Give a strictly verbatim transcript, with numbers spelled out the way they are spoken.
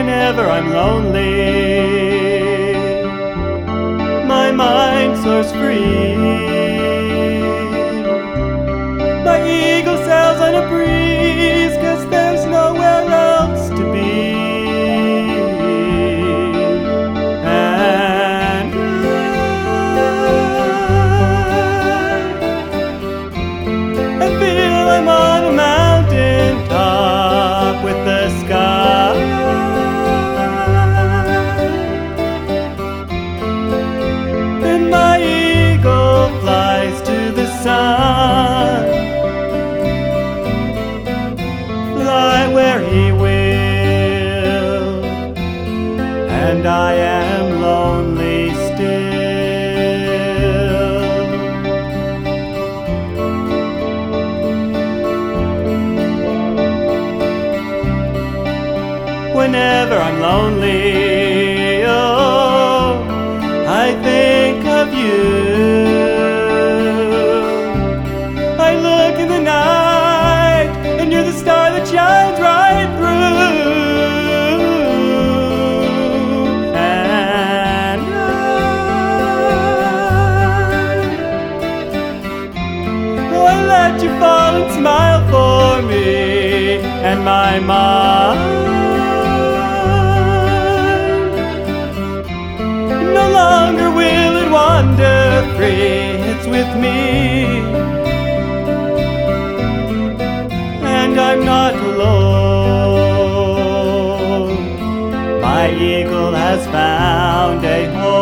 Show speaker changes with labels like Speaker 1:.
Speaker 1: Whenever I'm lonely, my mind soars free. My eagle sails on a breeze, 'cause there's nowhere else to be. And I, I feel I'm on a mountain top with the sky. And my eagle flies to the sun, fly where he will, and I am lonely still. Whenever I'm lonely, oh, I think of you. I look in the night, and you're the star that shines right through. And I, oh, I let you fall and smile for me, and my mind no longer will it wander free. It's with me, and I'm not alone. My eagle has found a home.